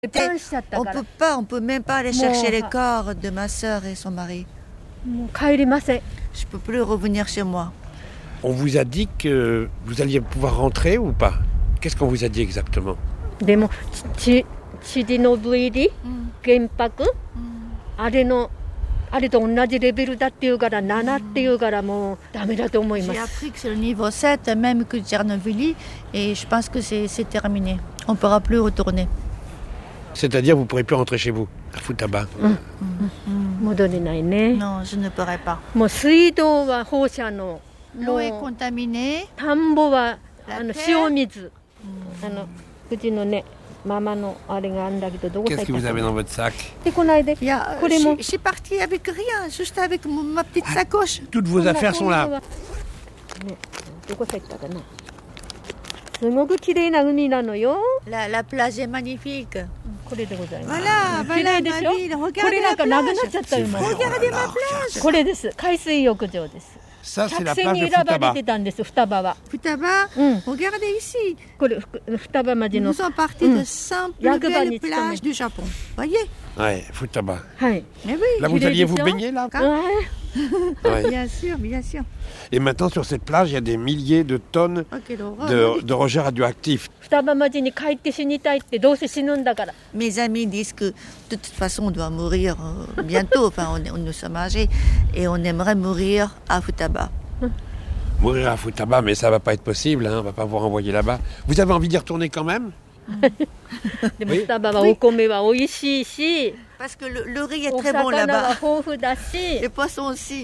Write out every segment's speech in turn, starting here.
On peut même pas aller chercher les corps de ma sœur et son mari. Je peux plus revenir chez moi. On vous a dit que vous alliez pouvoir rentrer ou pas? Qu'est-ce qu'on vous a dit exactement? チリノブイリ原爆あれと同じレベルだっていうから7っていうからもうダメだと思います。 J'ai appris que c'est le niveau 7, même que Tchernobyl, et je pense que c'est terminé. On ne pourra plus retourner. C'est-à-dire vous ne pourrez plus rentrer chez vous, à Futaba. 戻れないね。 Non, je ne pourrai pas. もう水道は放射能。 L'eau est contaminée. 田んぼは塩水。うちのね。 Qu'est-ce que vous avez dans votre sac? Je suis partie avec rien, juste avec ma petite sacoche. Toutes vos affaires sont là. La plage est magnifique. Voilà, ma ville, regardez la plage. Regardez ma plage. Ça, c'est la plage de Futaba. Futaba, regardez ici. Nous sommes partis de 100 plus belles plages du Japon. Voyez? Ouais, Futaba. Mais oui. Là, vous alliez vous baigner, là? Ouais. Bien sûr, bien sûr. Et maintenant, sur cette plage, il y a des milliers de tonnes de rejets radioactifs. Mes amis disent que de toute façon, on doit mourir bientôt. Enfin, nous sommes âgés et on aimerait mourir à Futaba. Mourir à Futaba, mais ça ne va pas être possible. On ne va pas vous renvoyer là-bas. Vous avez envie d'y retourner quand même? Oui. Parce que le riz est très bon là-bas. Les poissons aussi.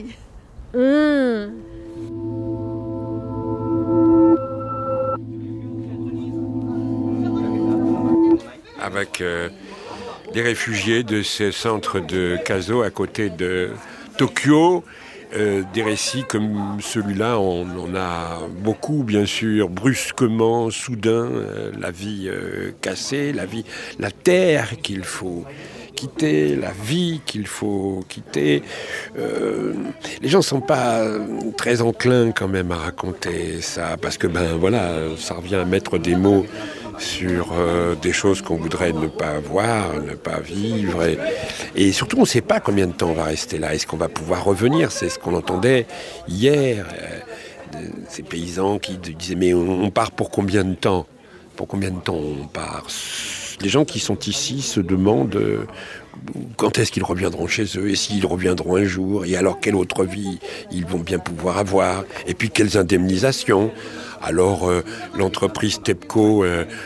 Avec des réfugiés de ce centre de Kazo à côté de Tokyo. Des récits comme celui-là, on a beaucoup, bien sûr, brusquement, soudain, la vie cassée, la terre qu'il faut quitter, la vie qu'il faut quitter. Les gens ne sont pas très enclins quand même à raconter ça, parce que ça revient à mettre des mots sur des choses qu'on voudrait ne pas voir, ne pas vivre. Et surtout, on ne sait pas combien de temps on va rester là. Est-ce qu'on va pouvoir revenir? C'est ce qu'on entendait hier. Ces paysans qui disaient, mais on part pour combien de temps? Pour combien de temps on part? Les gens qui sont ici se demandent quand est-ce qu'ils reviendront chez eux, et s'ils reviendront un jour, et alors quelle autre vie ils vont bien pouvoir avoir, et puis quelles indemnisations. Alors l'entreprise TEPCO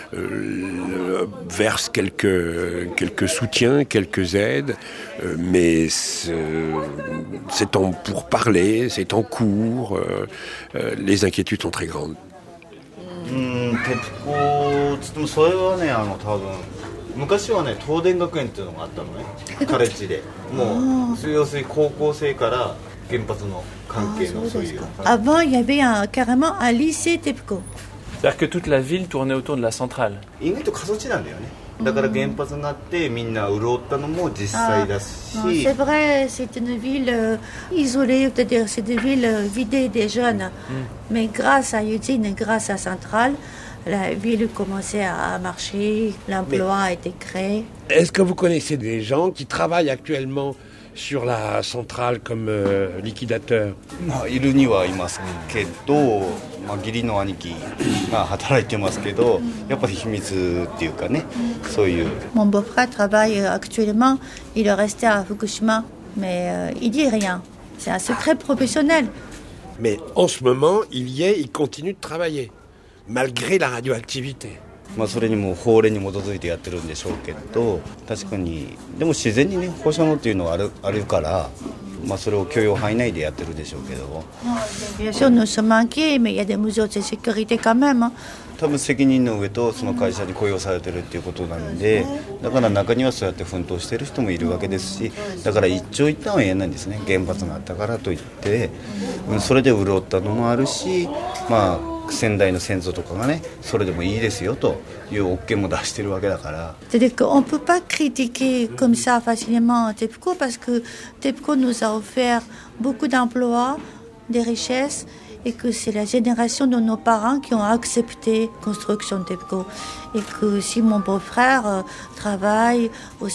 verse quelques soutiens, quelques aides, mais c'est en pourparlers, c'est en cours, les inquiétudes sont très grandes. 鉄鋼つってもそれはね多分昔はね東電学園っていうのがあったのねカレッジでもう要するに高校生から原発の関係のそういう Avant il y avait carrément un lycée TEPCO. C'est-à-dire que toute la ville tournait autour de la centrale. 意外と過疎地なんだよねだから原発になってみんな潤ったのも実際だし C'est vrai, c'est une ville isolée, c'est-à-dire c'est une ville vidée des jeunes. Mais grâce à Yuzin, grâce à Centrale, la ville commençait à marcher, l'emploi a été créé. Est-ce que vous connaissez des gens qui travaillent actuellement sur la centrale comme liquidateur? いるにはいますけど、義理の兄貴が働いてますけど、やっぱり秘密っていうかね、そういう。 Mon beau-frère travaille actuellement, il est resté à Fukushima, mais il dit rien. C'est un secret professionnel. Mais en ce moment, il continue de travailler, malgré la radioactivité. それにも法令に基づいてやってるんでしょうけど確かにでも自然にね放射能っていうのはあるから、それを許容範囲内でやってるでしょうけど Bien sûr, nous sommes inquiets, mais il y a des mesures de sécurité quand même. 多分責任の上とその会社に雇用されてるっていうことなんでだから中にはそうやって奮闘してる人もいるわけですしだから一長一短は言えないんですね原発があったからといってそれで潤ったのもあるし仙台の先祖とかがねそれでもいいですよという OK も出してるわけだから C'est-à-dire qu'on ne peut pas critiquer comme ça facilement TEPCO parce que TEPCO nous a offert beaucoup d'emplois, des richesses et que c'est la génération de nos parents qui ont accepté la construction TEPCO. Et que si mon beau-frère travaille au